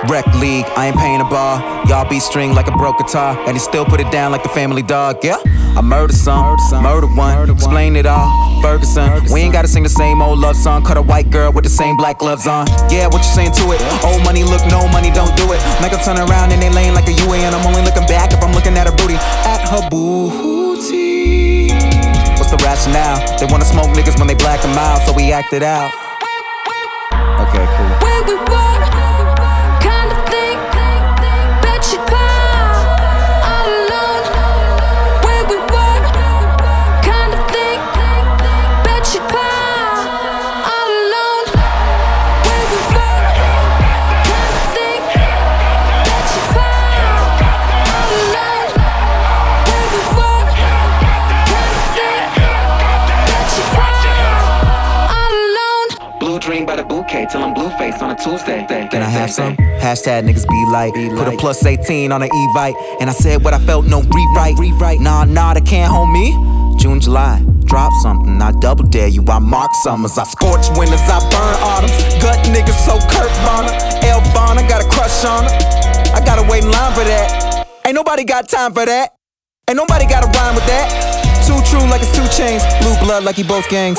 Rec league, I ain't paying a bar. Y'all be string like a broke guitar, and he still put it down like the family dog. Yeah, I murdered some, murdered one, explain it all. Ferguson, we ain't gotta sing the same old love song. Cut a white girl with the same black gloves on. Yeah, what you saying to it? Old money, look, no money, don't do it. Make her turn around and they laying like a UA, and I'm only looking back if I'm looking at her booty. At her booty. What's the rationale? They wanna smoke niggas when they black them out, so we act it out. Okay, cool. Where we were, kind of thing, bet you'd cry all alone. Where we were, kind of thing, bet you'd cry all alone. Where we were, kind of thing, bet you'd cry all alone. Where we were, kind of thing, bet you'd cry all alone. Blue dream by the bouquet till I'm blue face on a Tuesday. Can I have some? Hashtag niggas be like. Put a plus 18 on an Evite, and I said what I felt, no rewrite. Nah, they can't hold me. June, July, drop something. I double dare you. I mark summers. I scorch winters. I burn autumns. Gut niggas so Kurt Bonner. Elvana got a crush on her. I gotta wait in line for that. Ain't nobody got time for that. Ain't nobody got a rhyme with that. Too true like it's 2 Chainz. Blue blood like he both gangs.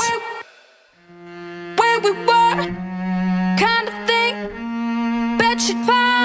Where we were, kind of thing, bet you'd find